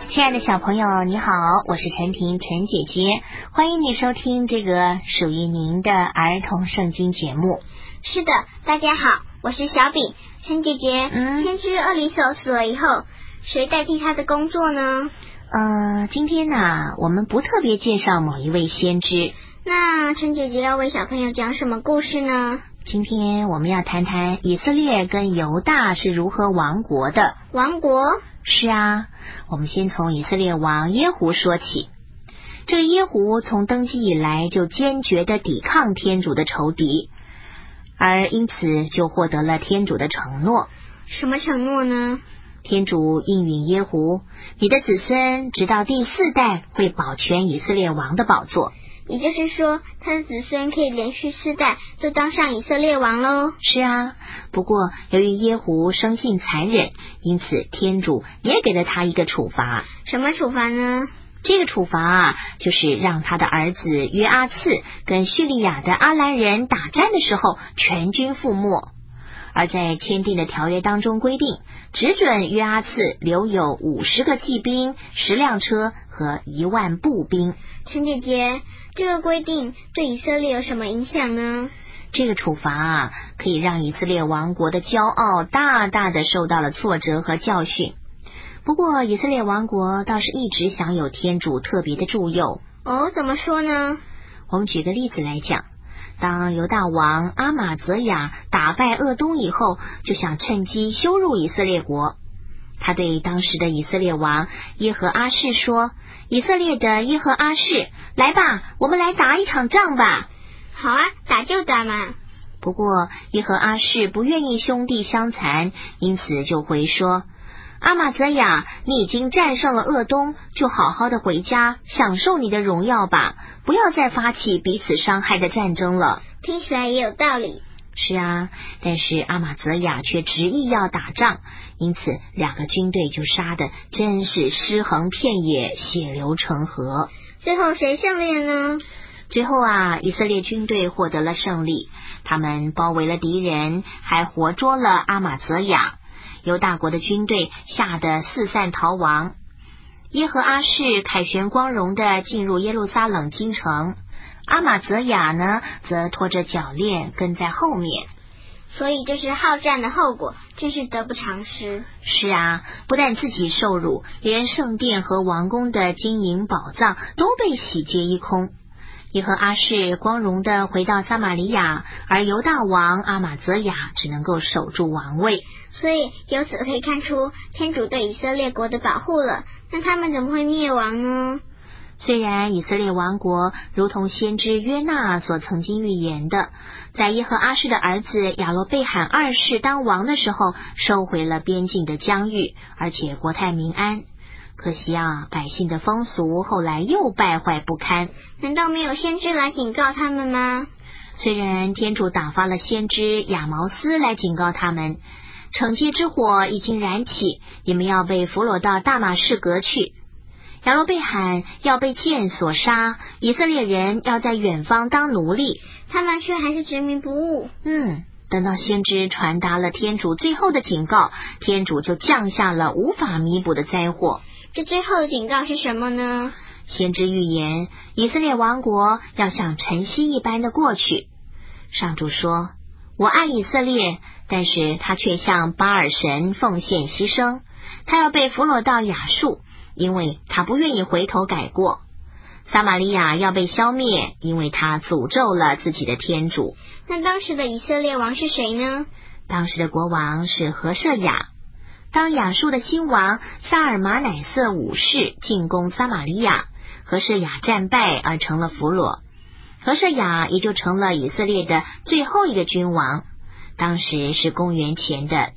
亲爱的小朋友，你好，我是陈婷，陈姐姐，欢迎你收听这个属于您的儿童圣经节目。 是的，大家好，我是小炳。陈姐姐，先知厄里叟死了以后，谁代替他的工作呢？ 今天我们不特别介绍某一位先知。 那陈姐姐要为小朋友讲什么故事呢？ 今天我们要谈谈以色列跟犹大是如何亡国的。 亡国？ 是啊，我们先从以色列王耶胡说起。这个耶胡从登基以来就坚决地抵抗天主的仇敌，而因此就获得了天主的承诺。 什么承诺呢？ 天主应允耶胡，你的子孙直到第4代会保全以色列王的宝座。 也就是说，他的子孙可以连续4代就当上以色列王喽。 是啊，不过由于耶胡生性残忍，因此天主也给了他一个处罚。 什么处罚呢？ 这个处罚就是让他的儿子约阿次跟叙利亚的阿兰人打战的时候全军覆没。而在签订的条约当中规定，只准约阿次留有50个骑兵、10辆车和1万步兵。 陈姐姐，这个规定对以色列有什么影响呢？ 这个处罚可以让以色列王国的骄傲大大的受到了挫折和教训。不过以色列王国倒是一直享有天主特别的助佑。 哦，怎么说呢？ 我们举个例子来讲，当犹大王阿玛泽雅打败鄂东以后，就想趁机羞辱以色列国。他对当时的以色列王耶和阿士说，以色列的耶和阿士，来吧，我们来打一场仗吧。 好啊，打就打嘛。 不过耶和阿士不愿意兄弟相残，因此就回说，阿玛泽雅，你已经战胜了鄂东，就好好的回家享受你的荣耀吧，不要再发起彼此伤害的战争了。 听起来也有道理。 是啊，但是阿玛泽雅却执意要打仗，因此2个军队就杀得真是尸横遍野，血流成河。 最后谁胜利了呢？ 最后以色列军队获得了胜利，他们包围了敌人，还活捉了阿玛泽雅。犹大国的军队吓得四散逃亡。耶和阿士凯旋光荣地进入耶路撒冷京城，阿玛泽雅呢，则拖着脚链跟在后面。 所以这是好战的后果，真是得不偿失。 是啊，不但自己受辱，连圣殿和王宫的金银宝藏都被洗劫一空。耶和阿士光荣地回到撒玛利亚，而犹大王阿玛泽雅只能够守住王位。 所以由此可以看出天主对以色列国的保护了，那他们怎么会灭亡呢？ 虽然以色列王国如同先知约纳所曾经预言的，在耶和阿士的儿子亚罗贝罕2世当王的时候收回了边境的疆域，而且国泰民安。可惜百姓的风俗后来又败坏不堪。 难道没有先知来警告他们吗？ 虽然天主打发了先知亚毛斯来警告他们，惩戒之火已经燃起，你们要被俘虏到大马士革去。亚罗贝罕要被箭所杀，以色列人要在远方当奴隶， 他们却还是执迷不悟。 等到先知传达了天主最后的警告，天主就降下了无法弥补的灾祸。 这最后的警告是什么呢？ 先知预言以色列王国要像晨曦一般的过去。上主说，我爱以色列，但是他却向巴尔神奉献牺牲，他要被俘虏到亚述，因为他不愿意回头改过。撒玛利亚要被消灭，因为他诅咒了自己的天主。 那当时的以色列王是谁呢？ 当时的国王是何舍雅。当亚述的新王萨尔马乃瑟5世进攻撒玛利亚，何舍雅战败而成了俘虏，何舍雅也就成了以色列的最后一个君王。当时是公元前的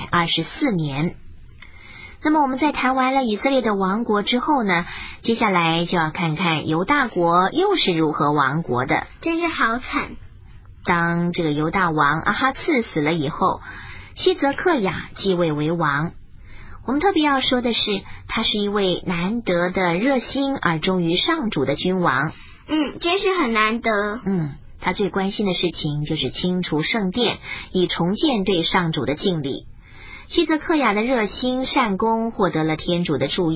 724年。那么我们在谈完了以色列的亡国之后呢，接下来就要看看犹大国又是如何亡国的。 真是好惨。 当这个犹大王阿哈次死了以后，希泽克雅继位为王。我们特别要说的是，他是一位难得的热心而忠于上主的君王。 真是很难得。 他最关心的事情就是清除圣殿，以重建对上主的敬礼。希泽克雅的热心善功获得了天主的助佑。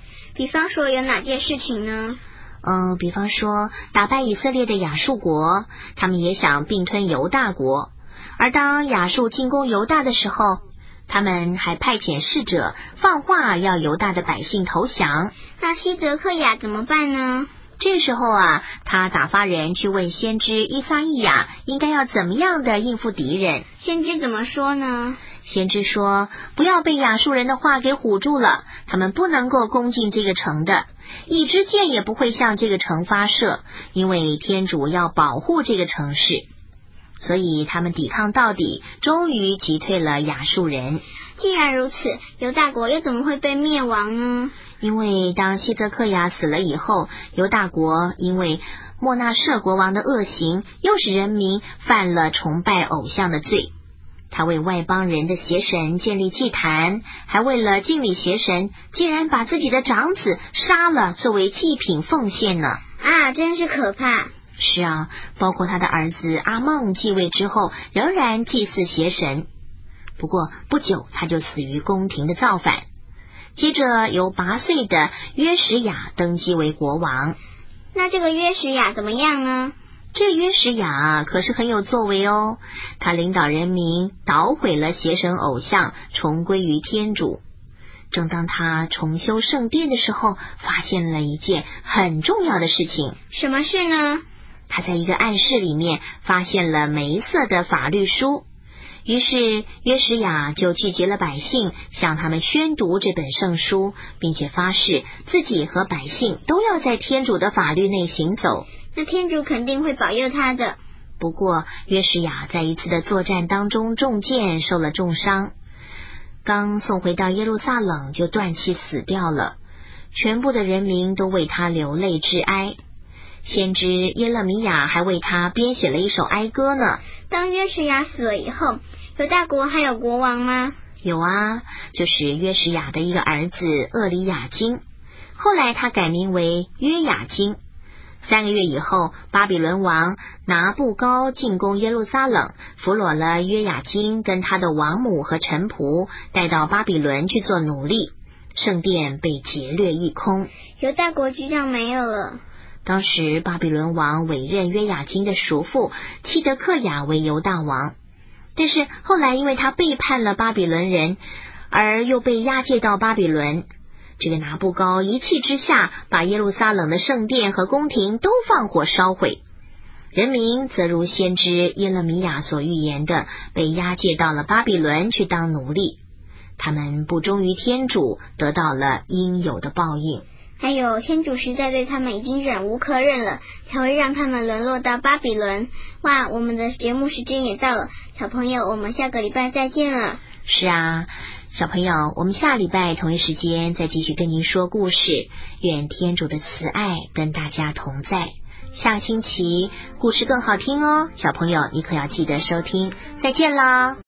比方说有哪件事情呢？ 比方说打败以色列的亚述国，他们也想并吞犹大国。而当亚述进攻犹大的时候，他们还派遣使者放话要犹大的百姓投降。 那西泽克雅怎么办呢？ 这时候啊，他打发人去问先知伊撒意亚应该要怎么样的应付敌人。 先知怎么说呢？ 先知说，不要被亚述人的话给唬住了，他们不能够攻进这个城的，一支箭也不会向这个城发射，因为天主要保护这个城市。所以他们抵抗到底，终于击退了亚述人。 既然如此，犹大国又怎么会被灭亡呢？ 因为当西泽克雅死了以后，犹大国因为莫纳舍国王的恶行，又使人民犯了崇拜偶像的罪。他为外邦人的邪神建立祭坛，还为了敬礼邪神，竟然把自己的长子杀了作为祭品奉献呢。 啊，真是可怕。 是啊，包括他的儿子阿孟继位之后，仍然祭祀邪神。不过不久他就死于宫廷的造反。接着由8岁的约什雅登基为国王。 那这个约什雅怎么样呢？ 这约什雅可是很有作为哦，他领导人民捣毁了邪神偶像，重归于天主。正当他重修圣殿的时候，发现了一件很重要的事情。 什么事呢？ 他在一个暗室里面发现了梅瑟的法律书。于是约什雅就聚集了百姓，向他们宣读这本圣书，并且发誓自己和百姓都要在天主的法律内行走。 那天主肯定会保佑他的。 不过约什雅在一次的作战当中中箭，受了重伤，刚送回到耶路撒冷就断气死掉了。全部的人民都为他流泪致哀。先知耶勒米亚还为他编写了一首哀歌呢。 当约什雅死了以后，犹大国还有国王吗？ 有啊，就是约什雅的一个儿子厄里雅金，后来他改名为约雅金。3个月以后，巴比伦王拿布高进攻耶路撒冷，俘虏了约雅金跟他的王母和臣仆，带到巴比伦去做奴隶，圣殿被劫掠一空， 犹大国就这样没有了。 当时巴比伦王委任约雅金的叔父契德克雅为犹大王，但是后来因为他背叛了巴比伦人，而又被押解到巴比伦。这个拿布高一气之下，把耶路撒冷的圣殿和宫廷都放火烧毁。人民则如先知耶勒米亚所预言的，被押解到了巴比伦去当奴隶。他们不忠于天主，得到了应有的报应。 还有天主实在对他们已经忍无可忍了，才会让他们沦落到巴比伦。哇，我们的节目时间也到了，小朋友，我们下个礼拜再见了。 是啊，小朋友，我们下礼拜同一时间再继续跟您说故事。愿天主的慈爱跟大家同在。下个星期故事更好听哦，小朋友你可要记得收听。再见啦。